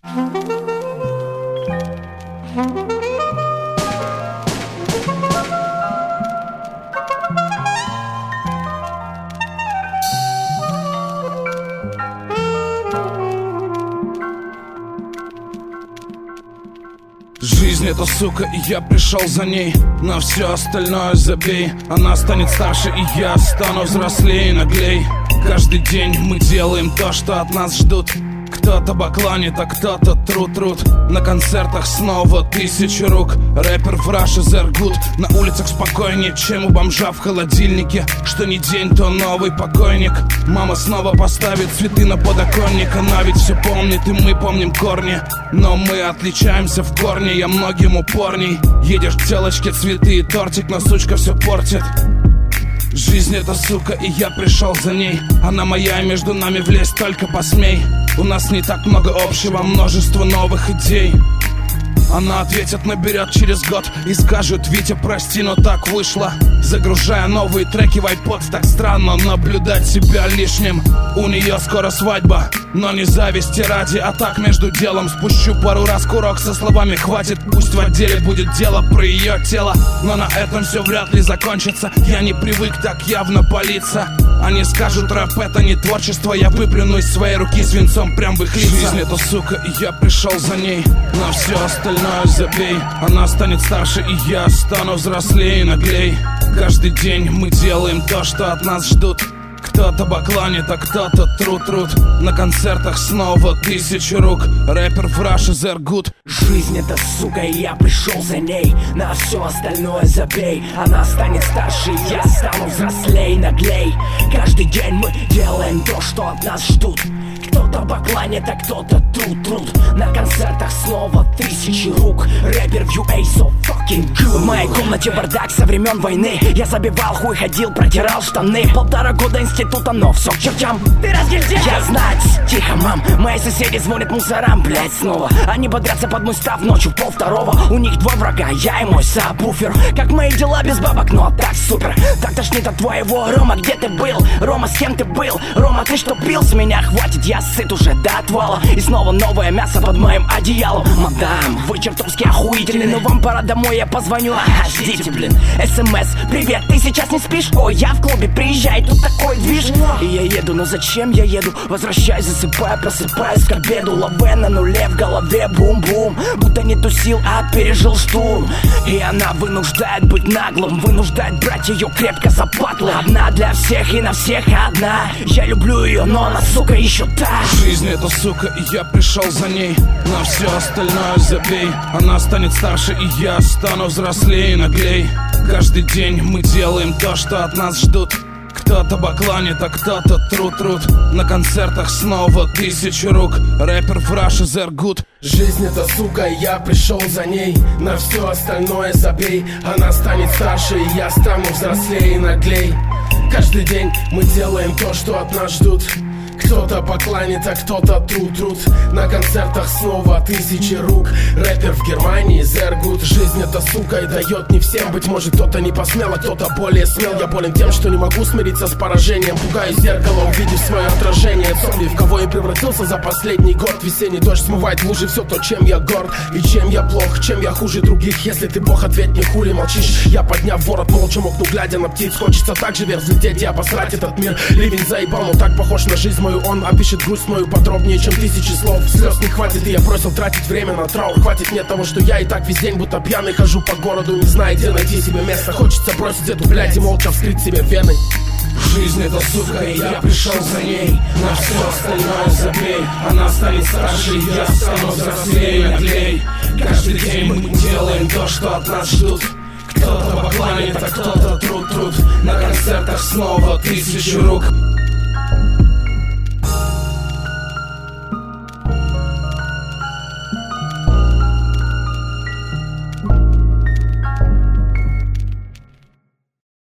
Жизнь это сука, и я пришел за ней. На все остальное забей. Она станет старше, и я стану взрослее и наглей. Каждый день мы делаем то, что от нас ждут. Кто-то бакланит, а кто-то труд. На концертах снова 1000 рук. Рэпер в Rush is their good. На улицах спокойнее, чем у бомжа в холодильнике. Что ни день, то новый покойник. Мама снова поставит цветы на подоконник. Она ведь все помнит, и мы помним корни. Но мы отличаемся в корне, я многим упорней. Едешь к телочке, цветы и тортик, но сучка все портит. Жизнь это сука, и я пришел за ней. Она моя, и между нами влезть только посмей. У нас не так много общего, множество новых идей. Она ответит, наберет через год и скажет: Витя, прости, но так вышло. Загружая новые треки в iPod, так странно наблюдать себя лишним. У нее скоро свадьба, но не зависти ради, а так между делом спущу пару раз курок со словами: хватит, пусть в отделе будет дело про ее тело. Но на этом все вряд ли закончится. Я не привык так явно палиться. Они скажут: рэп это не творчество. Я выплюну из своей руки свинцом прям в их лица. Жизнь это сука, и я пришел за ней. На все остальное забей. Она станет старше, и я стану взрослее и наглей. Каждый день мы делаем то, что от нас ждут. Кто-то бакланит, а кто-то труд. На концертах снова 1000 рук. Рэпер в Rush is their good. Жизнь это сука, и я пришел за ней. На все остальное забей. Она станет старше, и я стану взрослей, наглей. Каждый день мы делаем то, что от нас ждут. Кто-то бакланит, а кто-то труд. На концертах снова 1000 рук. Рэпер в UA so fucking good. В моей комнате бардак со времен войны. Я забивал хуй, ходил, протирал штаны. 1,5 года института, но все к чертям. Ты разгильдяй! Я знать, тихо, мам. Мои соседи звонят мусорам, блять, снова. Они бодрятся под мой став ночью в 1:30. У них 2 врага, я и мой сабвуфер. Как мои дела без бабок, но так супер. Так тошнит от твоего. Рома, где ты был? Рома, с кем ты был? Рома, ты что пил? С меня хватит, я сыт уже до отвала. И снова новое мясо под моим одеялом. Мадам, вы чертовски охуительны, но вам пора домой, я позвоню. Ага, ждите, блин. СМС: привет, ты сейчас не спишь? Ой, я в клубе, приезжай, тут такой движ. И я еду, но зачем я еду? Возвращаюсь, засыпаю, просыпаюсь к обеду. Лаве на нуле в голове, бум-бум. Будто не тусил, а пережил штурм. И она вынуждает быть наглым, вынуждает брать ее крепко за патлы. Одна для всех и на всех одна. Я люблю ее, но она, сука, еще та. Жизнь это сука, и я пришел за ней. На все остальное забей. Она станет старше, и я стану взрослее и наглей. Каждый день мы делаем то, что от нас ждут. Кто-то бакланит, а кто-то труд. На концертах снова 1000 рук. Рэпер в Rush is their good. Жизнь это сука, и я пришел за ней. На все остальное забей. Она станет старше, и я стану взрослее и наглей. Каждый день мы делаем то, что от нас ждут. Кто-то покланит, а кто-то труд. На концертах снова 1000 рук. Рэпер в Германии, their good. Жизнь это сука, и дает не всем. Быть может, кто-то не посмел, а кто-то более смел. Я болен тем, что не могу смириться с поражением. Пугаюсь зеркалом, увидев свое отражение. Зомби, в кого я превратился за последний год. Весенний дождь смывает в лужи все то, чем я горд. И чем я плох, чем я хуже других. Если ты бог, ответь мне, хули молчишь. Я, подняв ворот, молча мокну, глядя на птиц. Хочется так же вверх взлететь и обосрать этот мир. Ливень заебал, но так похож на жизнь мою. Он опишет грусть мою подробнее, чем 1000 слов. Слез не хватит, и я бросил тратить время на траур. Хватит мне того, что я и так весь день будто пьяный хожу по городу, не зная, где найти себе место. Хочется бросить эту блядь и молча вскрыть себе вены. Жизнь это сука, и я пришел за ней. На все остальное забей. Она станет старше, и я стану взрослее и наглей. Каждый день мы делаем то, что от нас ждут. Кто-то бакланит, а кто-то труд. На концертах снова 1000 рук.